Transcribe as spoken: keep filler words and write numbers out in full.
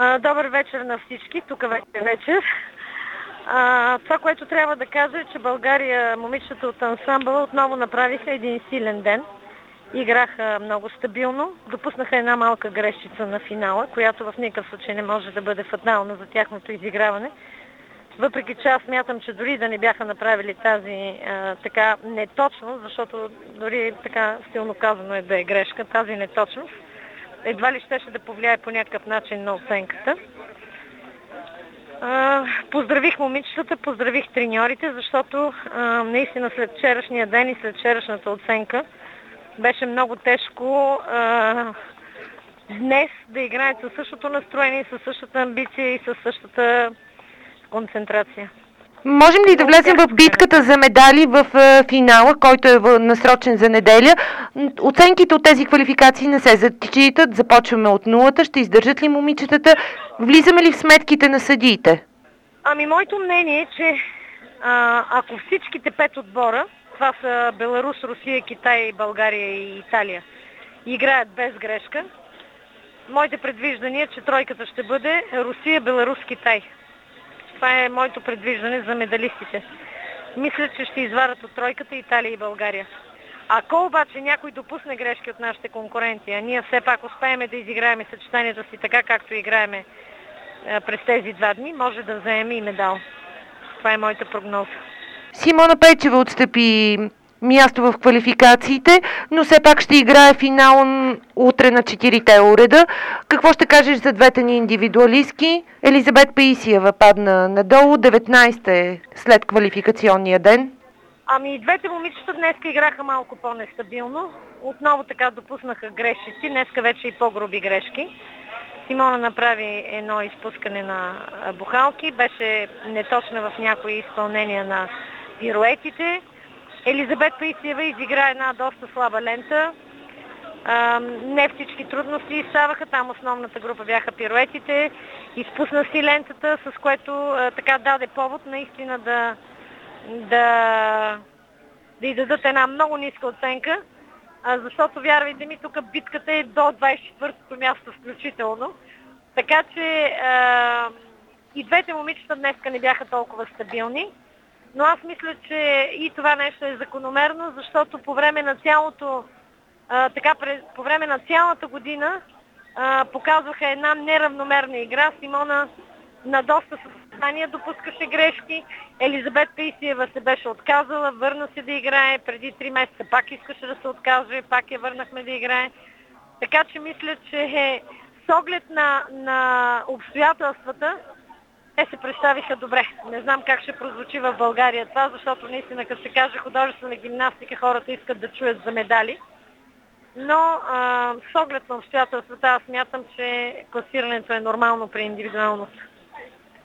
Добър вечер на всички, тук вече е вечер. А, това, което трябва да кажа е, че България, момичетата от ансамбъла отново направиха един силен ден. Играха много стабилно, допуснаха една малка грешчица на финала, която в никакъв случай не може да бъде фатална за тяхното изиграване. Въпреки че аз смятам, че дори да не бяха направили тази а, така неточност, защото дори така силно казано е да е грешка, тази неточност едва ли щеше да повлияе по някакъв начин на оценката. А, поздравих момичетата, поздравих треньорите, защото а, наистина след вчерашния ден и след вчерашната оценка беше много тежко а, днес да играят със същото настроение, със същата амбиция и със същата концентрация. Можем ли да влезем в битката за медали в финала, който е насрочен за неделя? Оценките от тези квалификации не се зачитат, започваме от нулата. Ще издържат ли момичетата? Влизаме ли в сметките на съдиите? Ами, моето мнение е, че а, ако всичките пет отбора, това са Беларус, Русия, Китай, България и Италия, играят без грешка, моите предвиждания, че тройката ще бъде Русия, Беларус, Китай. Това е моето предвиждане за медалистите. Мисля, че ще изварят от тройката Италия и България. Ако обаче някой допусне грешки от нашите конкуренти, а ние все пак успеем да изиграем съчетанието си така, както играеме през тези два дни, може да вземем и медал. Това е моята прогноза. Симона Пейчева отстъпи място в квалификациите, но все пак ще играе финал утре на четирите уреда. Какво ще кажеш за двете ни индивидуалистки? Елизабет Паисиева падна надолу, деветнадесета е след квалификационния ден. Ами, двете момичета днеска играха малко по-нестабилно. Отново така допуснаха грешици, днеска вече и по-груби грешки. Симона направи едно изпускане на бухалки, беше неточна в някои изпълнения на пируетите. Елизабет Паисиева изигра една доста слаба лента. А, не всички трудности изставаха, там основната група бяха пируетите. Изпусна си лентата, с което а, така даде повод наистина да, да, да й дадат една много ниска оценка, а, защото, вярвайте ми, тук битката е до двадесет и четвъртото място включително. Така че а, и двете момичета днеска не бяха толкова стабилни. Но аз мисля, че и това нещо е закономерно, защото по време на цялото, а, така, по време на цялата година а, показваха една неравномерна игра. Симона на доста състезания допускаше грешки. Елизабет Паисиева се беше отказала, върна се да играе. Преди три месеца пак искаше да се откаже, пак я върнахме да играе. Така че мисля, че с оглед на, на обстоятелствата, те се представиха добре. Не знам как ще прозвучи в България това, защото наистина, като се каже художествена гимнастика, хората искат да чуят за медали. Но а, с оглед на обстоятелствата, аз смятам, че класирането е нормално при индивидуалност.